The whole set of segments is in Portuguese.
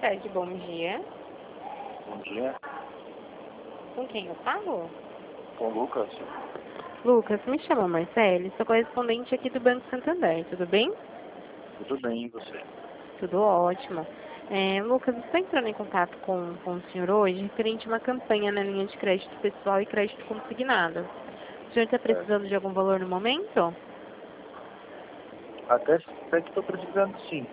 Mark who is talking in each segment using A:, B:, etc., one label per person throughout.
A: Cred, bom dia.
B: Bom dia,
A: Com quem eu falo?
B: com o Lucas.
A: Lucas, me chamo Marcele, sou correspondente aqui do Banco Santander, tudo bem?
B: Tudo bem, e você?
A: Tudo ótimo. Lucas, estou entrando em contato com o senhor hoje referente a uma campanha na linha de crédito pessoal e crédito consignado. O senhor está precisando de algum valor no momento?
B: Até que estou precisando, sim.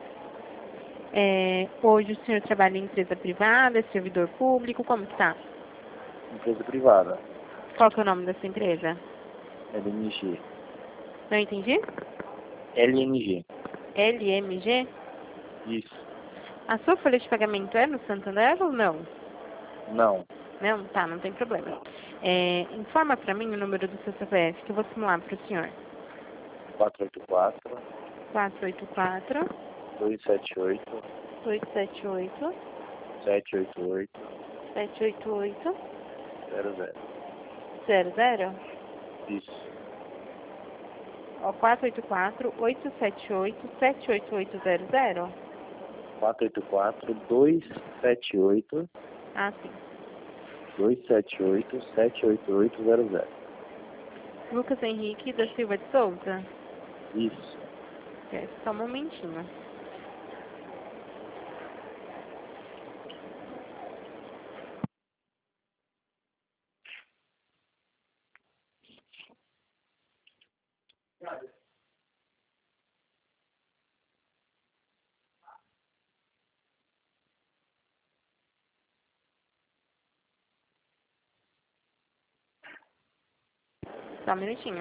A: Hoje o senhor trabalha em empresa privada, é servidor público, como que tá?
B: Empresa privada,
A: Qual que é o nome dessa empresa?
B: LNG.
A: Não entendi?
B: LNG,
A: LMG?
B: isso.
A: A sua folha de pagamento é no Santander ou não?
B: Não,
A: Não? Tá, não tem problema. Informa para mim o número do seu CPF, que eu vou simular para o senhor.
B: 484
A: 484
B: 278
A: 278
B: 788
A: 788
B: 00.
A: 00.
B: Isso,
A: Ó, 484 878 78800.
B: 484 278
A: Ah, sim.
B: 278 788 00.
A: Lucas Henrique da Silva de Souza.
B: Isso.
A: Só um momentinho. Só um minutinho.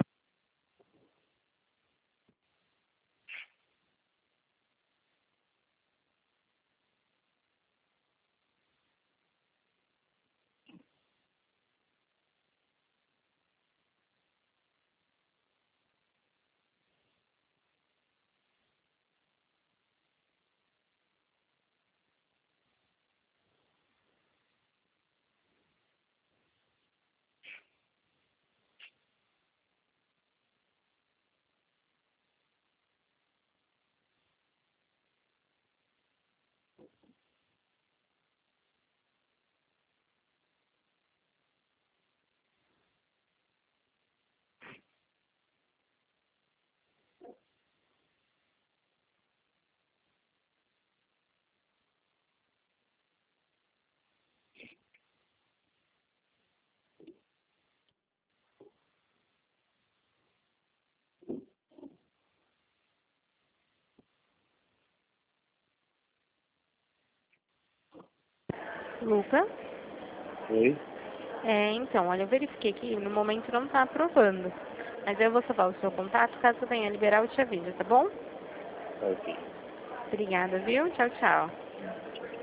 A: Lucas?
B: Oi?
A: Então, olha, eu verifiquei que no momento não está aprovando. Mas eu vou salvar o seu contato, caso venha liberar eu te aviso, tá bom?
B: Ok.
A: Obrigada, viu? Tchau, tchau.